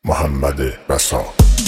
محمد رسا.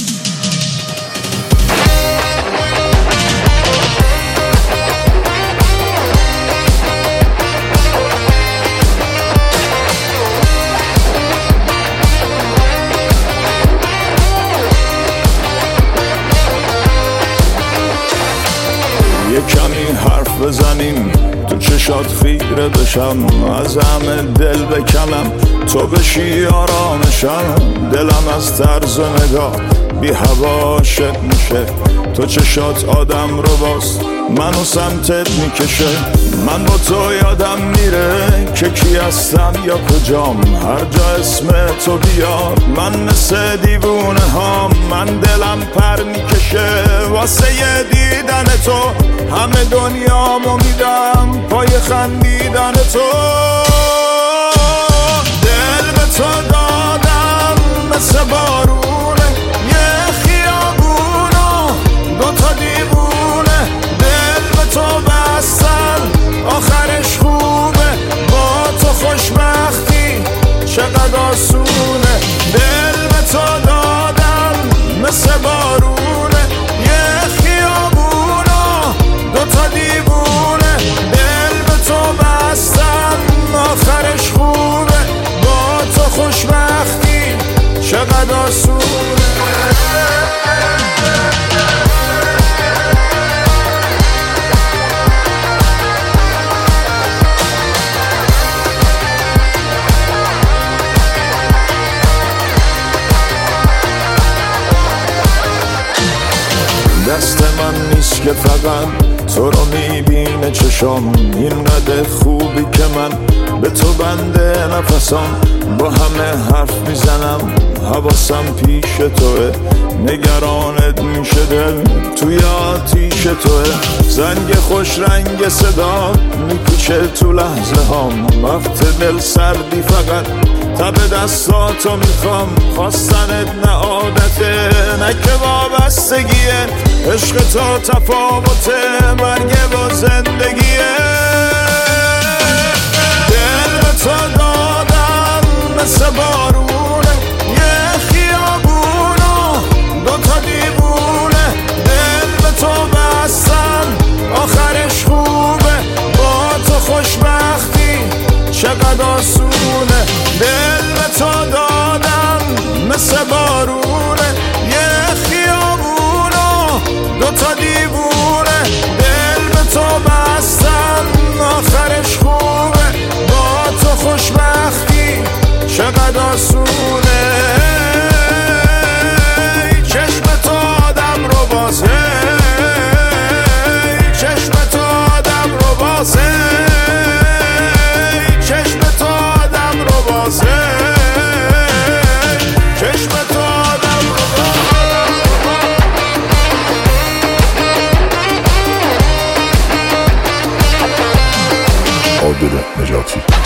یه کمی حرف بزنیم تو چشات خیره بشم، از همه دل بکنم تو بشی آرامشم. دلم از طرز نگاه بی هوا عاشق میشه، تو چشات آدم رو باز منو سمتت میکشه. من با تو یادم میره که کی هستم یا کجام، هر جا اسم تو بیاد من مثل دیوونه هام. من دلم پر میکشه واسه یه دیدن تو، همه دنیامو میدم پای خندیدن تو. دل به تو دادم مثل بارونه، یه خیابونو دوتا دیوونه. دل به تو بستن آخرش خوبه، با تو خوشبختی چقدر آسونه. دل به تو دادم مثل بارونه، یه خیابونو دوتا دیوونه. دل به تو بستن آخرش خوبه، با تو خوشبختی چقدر آسونه. دست من نیست که فقط تو رو میبینه چشام، اینقدر خوبی که من به تو بنده نفسام. با همه حرف میزنم حواسم پیش توه، نگرانت میشه دل توی آتیش توه. زنگ خوش رنگ صدا میپیچه تو لحظه هام، وقت دل سردی فقط تب دستاتو میخوام. خواستنت نه عادته نه که وابستگیه، عشق تو تفاوته مرگ با زندگیه. دل به تو دادم مثل بارونه، یه خیابونو دوتا دیوونه. دل به تو بستن آخرش خوبه، با تو خوشبختی چقدر آسونه. دل به تو دادم مثل بارونه، یه خیابونو دوتا دیوونه. دل به تو بستن آخرش خوبه، با تو خوشبختی چقدر آسونه. چشم تو آدم رو بازه، چشم تو آدم رو بازه، چشم تو آدم رو بازه، چشم تو آدم رو بازه. عادل نجاتی.